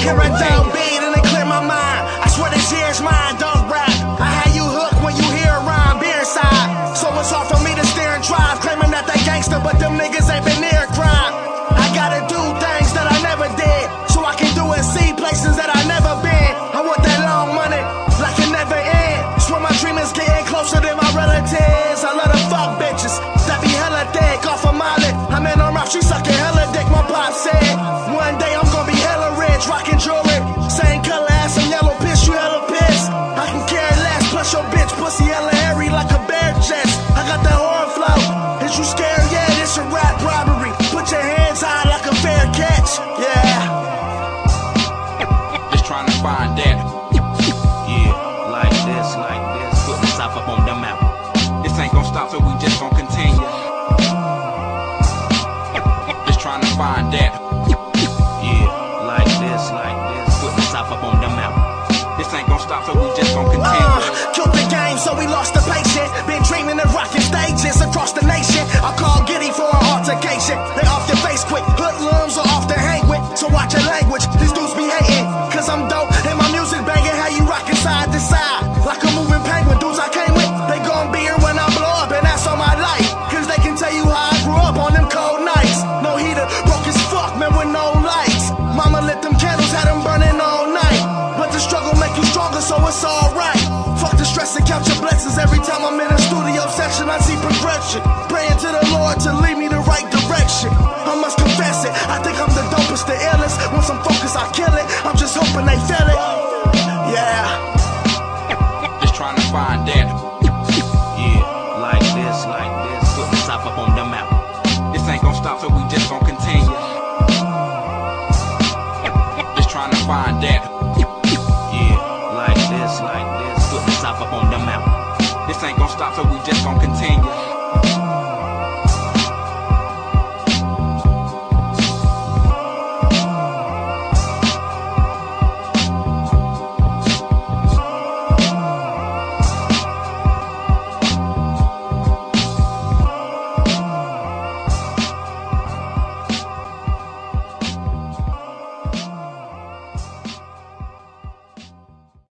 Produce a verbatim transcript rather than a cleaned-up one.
hear a dope beat and it clear my mind. I swear this here's mine, don't rap. I had you hooked when you hear a rhyme, be inside. So it's hard for me to steer and drive, claiming that they gangster, but them niggas ain't been near crime. I gotta do things that I never did, so I can do and see places that I never been. I want that long money, like it never end. Swear my dream is getting closer than my relatives. I love the fuck bitches that be hella thick off of Molly. I'm in her mouth, she sucking hella dick, my pop said. One day I'm gonna be hella rich, rocking jewelry. Same color as some yellow piss, you hella pissed. I can care less, plus your bitch pussy hella hairy like a bear chest. I got that horn flow. Is you scared? Yeah, this a rap robbery. Put your hands high like a fair catch. Yeah. Just trying to find that. Yeah, like this, like this. Put myself up on the map. This ain't gonna stop, so we just gonna continue. Just trying to find that. Yeah, like this, like this. Put myself up on the map. This ain't gonna stop, so we just gonna continue. Uh, killed the game, so we lost the patient. Been dreaming of rocking stages across the nation. I call Giddy for an altercation. They off your face quick, hoodlums are off the hang with. So watch your language, these dudes be hating. Cause I'm dope and my music banging. How you rocking side to side like a moving penguin. Dudes I came with, they gon' be here when I blow up, and that's on my life. Cause they can tell you how I grew up on them cold nights. No heater, broke as fuck, man, with no lights. Mama lit them candles, had them burning all night. But the struggle make you stronger, so it's alright. Fuck the stress and count your blessings. Every time I'm in a studio session, I see progression. Praying to the Lord to lead me the right direction. I must confess it, I think I'm the dopest, the illest. Once I'm focused, I kill it. I'm just hoping they feel it. Yeah. Just trying to find that. Yeah, like this, like this. Put myself up on the map. This ain't gonna stop, so we just gonna continue. Just trying to find that. Yeah, like this, like this. Put myself up on the map. This ain't gonna stop, so we just gonna continue.